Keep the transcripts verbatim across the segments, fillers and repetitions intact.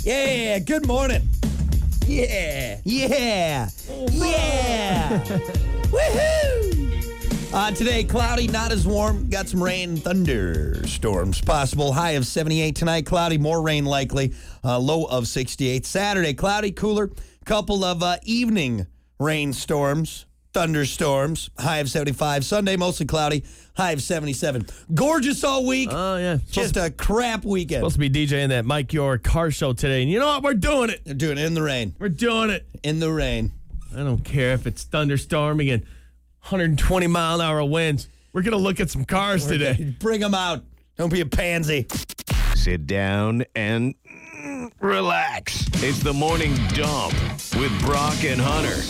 Yeah, good morning. Yeah, yeah, yeah. Woohoo! Uh, today, cloudy, not as warm. Got some rain, thunderstorms possible. High of seventy-eight tonight. Cloudy, more rain likely. Uh, low of sixty-eight. Saturday, cloudy, cooler. Couple of uh, evening rainstorms, thunderstorms. High of seventy-five. Sunday, mostly cloudy. High of seventy-seven. Gorgeous all week. Oh, yeah. Just a crap weekend. Supposed to be DJing that Mike York car show today. And you know what? We're doing it. They're doing it in the rain. We're doing it. In the rain. I don't care if it's thunderstorming and one hundred twenty mile an hour winds. We're going to look at some cars We're today. gonna- Bring them out. Don't be a pansy. Sit down and mm, relax. It's the Morning Dump with Brock and Hunter.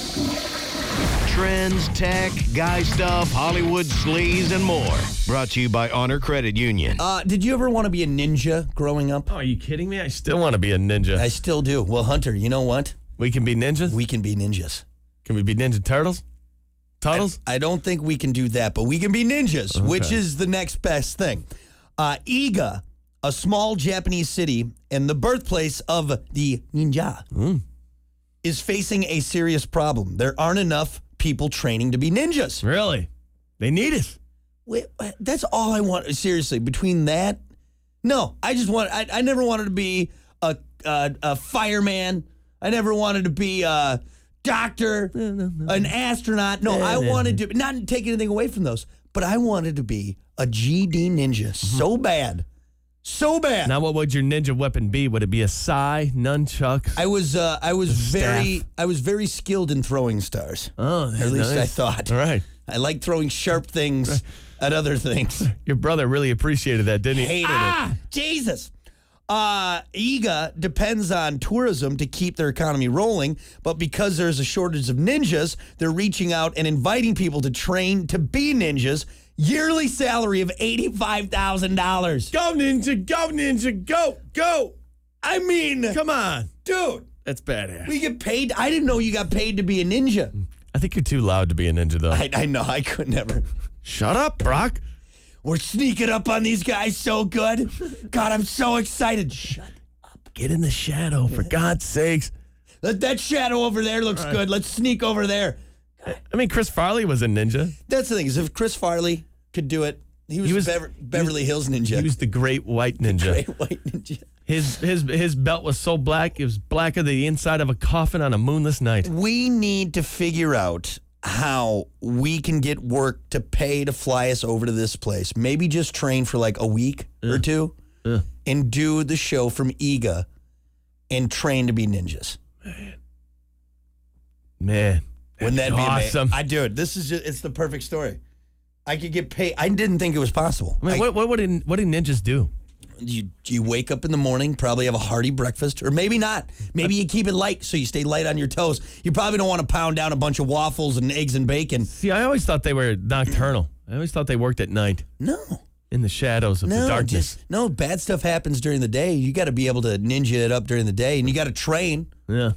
Trends, tech, guy stuff, Hollywood sleaze, and more. Brought to you by Honor Credit Union. Uh, did you ever want to be a ninja growing up? Oh, are you kidding me? I still want to be a ninja. I still do. Well, Hunter, you know what? we can be ninjas? We can be ninjas. Can we be Ninja Turtles? Turtles? I don't think we can do that, but we can be ninjas, Okay. which is the next best thing. Uh, Iga, a small Japanese city and the birthplace of the ninja, Mm. is facing a serious problem. There aren't enough people training to be ninjas. Really? They need it. Wait, that's all I want. Seriously, between that, no, I just want. I, I never wanted to be a, a a fireman. I never wanted to be a doctor, an astronaut. No, I wanted to not take anything away from those, but I wanted to be a G D ninja so bad, so bad. Now, what would your ninja weapon be? Would it be a sai, nunchucks? I was uh, I was Staff. very I was very skilled in throwing stars. oh, that's At least I nice. thought. All right. I like throwing sharp things at other things. Your brother really appreciated that, didn't he? Hated ah! it. Jesus. Uh, Iga depends on tourism to keep their economy rolling, but because there's a shortage of ninjas, they're reaching out and inviting people to train to be ninjas. Yearly salary of eighty-five thousand dollars. Go, ninja. Go, ninja. Go. Go. I mean, Come on. dude, That's badass. we get paid. I didn't know you got paid to be a ninja. I think you're too loud to be a ninja, though. I, I know. I could never. Shut up, Brock. We're sneaking up on these guys so good. God, I'm so excited. Shut Get in the shadow, for God's sakes. That, that shadow over there looks good. Let's sneak over there. I mean, Chris Farley was a ninja. That's the thing, is if Chris Farley could do it, he was, He was- Bever- Beverly Hills Ninja. He was the great white ninja. Great white ninja. His his his belt was so black, it was blacker than the inside of a coffin on a moonless night. We need to figure out how we can get work to pay to fly us over to this place. Maybe just train for like a week or two Uh. and do the show from Iga and train to be ninjas. Man, Wouldn't that be awesome? amazing? I do it. This is just, it's the perfect story. I could get paid. I didn't think it was possible. I mean, I- what what what did, what did ninjas do? You you wake up in the morning, probably have a hearty breakfast, or maybe not. Maybe you keep it light so you stay light on your toes. You probably don't want to pound down a bunch of waffles and eggs and bacon. See, I always thought they were nocturnal. I always thought they worked at night No, in the shadows of no, the darkness. just no. Bad stuff happens during the day. You got to be able to ninja it up during the day, and you got to train. Yeah.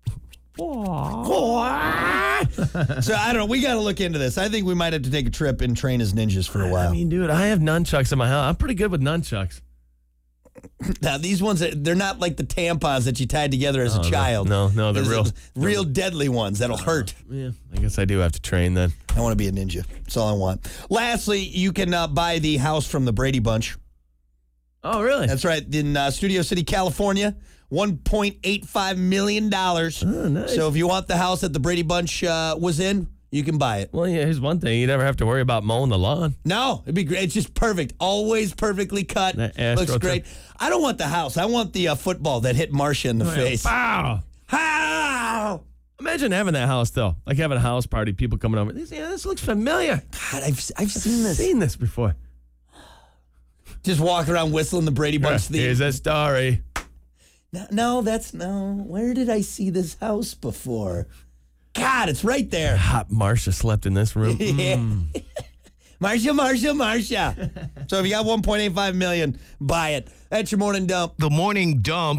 So I don't know. We got to look into this. I think we might have to take a trip and train as ninjas for a while. I mean, dude, I have nunchucks in my house. I'm pretty good with nunchucks. Now these ones, they're not like the tampons that you tied together as Oh, a no. child. No, no, they're There's real- real deadly ones that'll hurt. Yeah, I guess I do have to train then. I want to be a ninja. That's all I want. Lastly, you can uh, buy the house from the Brady Bunch. Oh, really? That's right, in uh, Studio City, California, one point eight five million dollars. Oh, nice. So if you want the house that the Brady Bunch uh, was in, you can buy it. Well, yeah, here's one thing. You never have to worry about mowing the lawn. No, it'd be great. It's just perfect. Always perfectly cut. That Astro Looks great. I don't want the house. I want the uh, football that hit Marcia in the face. Wow. How? Imagine having that house, though. Like having a house party, people coming over. This, yeah, this looks familiar. God, I've, I've seen this. Seen this before. Just walking around whistling the Brady Bunch theme. Here's a story. No, no, that's no. Where did I see this house before? God, it's right there. Hot Marcia slept in this room. Yeah. Marcia, Marcia, Marcia. So if you got one point eight five million, buy it. That's your morning dump. The Morning Dump